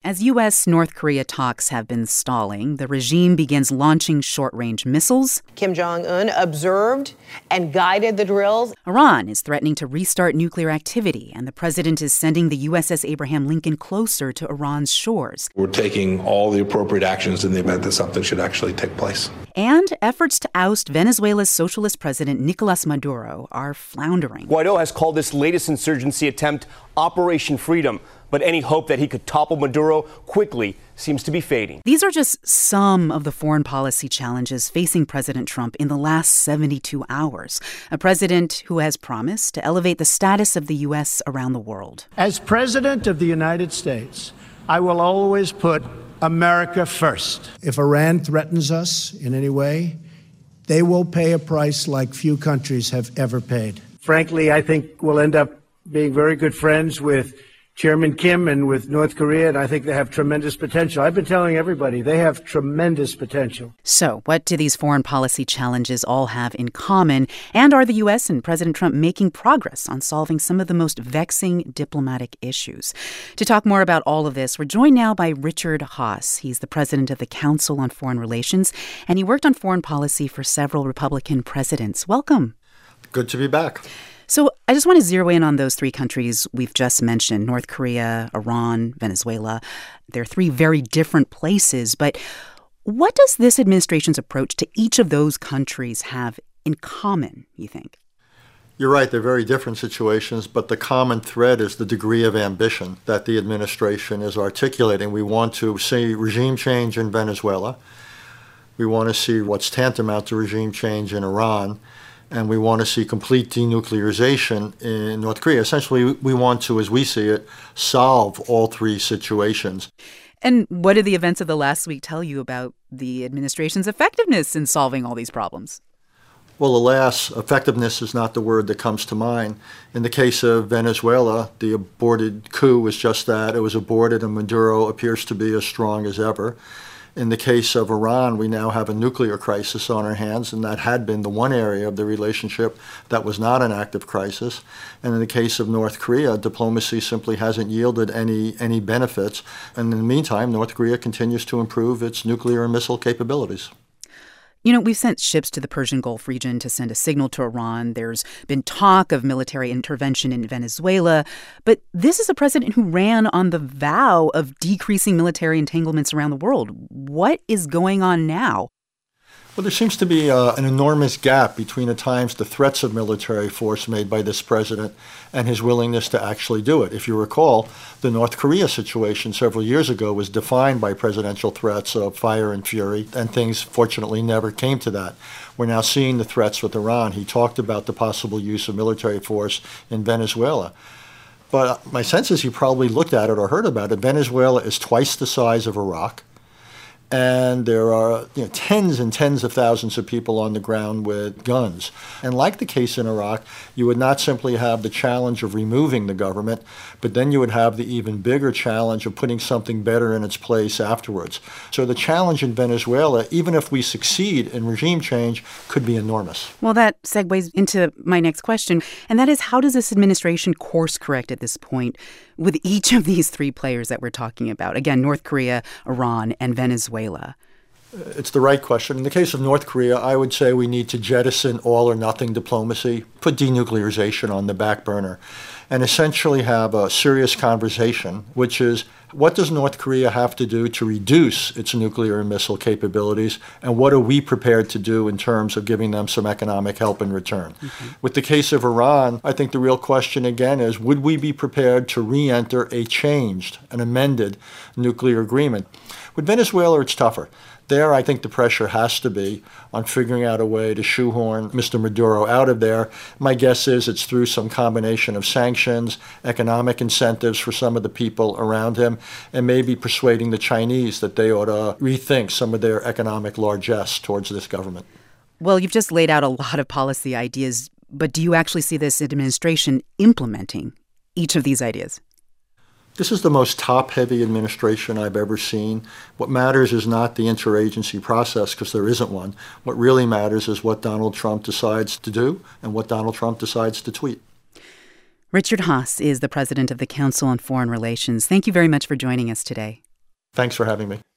As U.S.-North Korea talks have been stalling, the regime begins launching short-range missiles. Kim Jong-un observed and guided the drills. Iran is threatening to restart nuclear activity, and the president is sending the USS Abraham Lincoln closer to Iran's shores. We're taking all the appropriate actions in the event that something should actually take place. And efforts to oust Venezuela's socialist president Nicolas Maduro are floundering. Guaido has called this latest insurgency attempt Operation Freedom, but any hope that he could topple Maduro quickly seems to be fading. These are just some of the foreign policy challenges facing President Trump in the last 72 hours. A president who has promised to elevate the status of the U.S. around the world. As President of the United States, I will always put America first. If Iran threatens us in any way, they will pay a price like few countries have ever paid. Frankly, I think we'll end up being very good friends with Chairman Kim and with North Korea, and I think they have tremendous potential. I've been telling everybody they have tremendous potential. So what do these foreign policy challenges all have in common? And are the U.S. and President Trump making progress on solving some of the most vexing diplomatic issues? To talk more about all of this, we're joined now by Richard Haass. He's the president of the Council on Foreign Relations, and he worked on foreign policy for several Republican presidents. Welcome. Good to be back. So I just want to zero in on those three countries we've just mentioned, North Korea, Iran, Venezuela. They're three very different places. But what does this administration's approach to each of those countries have in common, you think? You're right. They're very different situations, but the common thread is the degree of ambition that the administration is articulating. We want to see regime change in Venezuela. We want to see what's tantamount to regime change in Iran. And we want to see complete denuclearization in North Korea. Essentially, we want to, as we see it, solve all three situations. And what did the events of the last week tell you about the administration's effectiveness in solving all these problems? Well, alas, effectiveness is not the word that comes to mind. In the case of Venezuela, the aborted coup was just that. It was aborted, and Maduro appears to be as strong as ever. In the case of Iran, we now have a nuclear crisis on our hands, and that had been the one area of the relationship that was not an active crisis. And in the case of North Korea, diplomacy simply hasn't yielded any benefits. And in the meantime, North Korea continues to improve its nuclear and missile capabilities. You know, we've sent ships to the Persian Gulf region to send a signal to Iran. There's been talk of military intervention in Venezuela. But this is a president who ran on the vow of decreasing military entanglements around the world. What is going on now? Well, there seems to be an enormous gap between, at times, the threats of military force made by this president and his willingness to actually do it. If you recall, the North Korea situation several years ago was defined by presidential threats of fire and fury, and things, fortunately, never came to that. We're now seeing the threats with Iran. He talked about the possible use of military force in Venezuela. But my sense is you probably looked at it or heard about it. Venezuela is twice the size of Iraq. And there are tens and tens of thousands of people on the ground with guns. And like the case in Iraq, you would not simply have the challenge of removing the government, but then you would have the even bigger challenge of putting something better in its place afterwards. So the challenge in Venezuela, even if we succeed in regime change, could be enormous. Well, that segues into my next question, and that is, how does this administration course correct at this point with each of these three players that we're talking about? Again, North Korea, Iran, and Venezuela. It's the right question. In the case of North Korea, I would say we need to jettison all or nothing diplomacy, put denuclearization on the back burner, and essentially have a serious conversation, which is, what does North Korea have to do to reduce its nuclear and missile capabilities, and what are we prepared to do in terms of giving them some economic help in return? Mm-hmm. With the case of Iran, I think the real question again is, would we be prepared to re-enter a changed, an amended nuclear agreement? With Venezuela, it's tougher. There, I think the pressure has to be on figuring out a way to shoehorn Mr. Maduro out of there. My guess is it's through some combination of sanctions, economic incentives for some of the people around him, and maybe persuading the Chinese that they ought to rethink some of their economic largesse towards this government. Well, you've just laid out a lot of policy ideas, but do you actually see this administration implementing each of these ideas? This is the most top-heavy administration I've ever seen. What matters is not the interagency process, because there isn't one. What really matters is what Donald Trump decides to do and what Donald Trump decides to tweet. Richard Haass is the president of the Council on Foreign Relations. Thank you very much for joining us today. Thanks for having me.